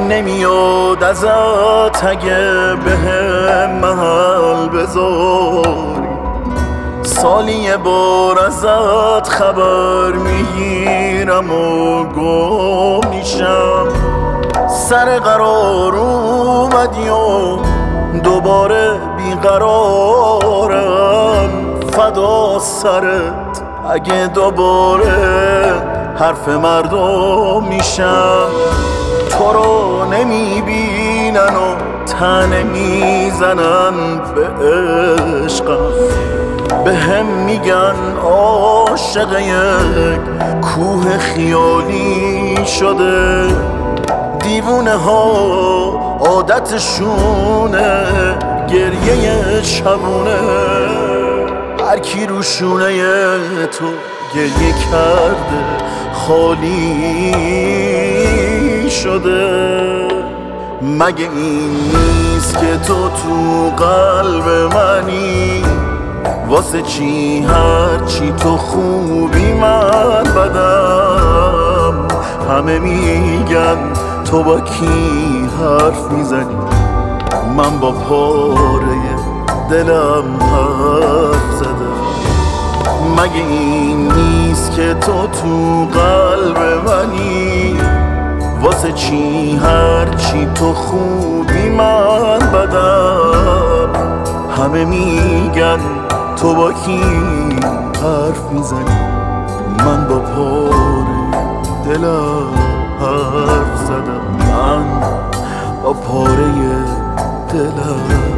نمیاد ازت اگه بهم محل بذاری، سالی یه بار ازت خبر میگیرم و گم میشم. سر قرار اومدی و دوباره بیقرارم، فدا سرت اگه دوباره حرف مردم میشم. تو رو نمیبینن و تنه میزنن به عشقم، به هم میگن عاشق یک کوه خیالی شده. دیوونه ها عادتشونه گریه شبونه، هر کی رو شونه تو گریه کرده خالی شده. مگه این نیست که تو قلب منی؟ واسه چی هرچی تو خوبی من بدم؟ همه میگن تو با کی حرف میزنی، من با پاره دلم حرف زدم. مگه این نیست که تو قلب منی؟ واسه چی هرچی تو خوبی من بدم؟ همه میگن تو با کی حرف میزنی، من با پاره دلم حرف زدم. من با پاره دلم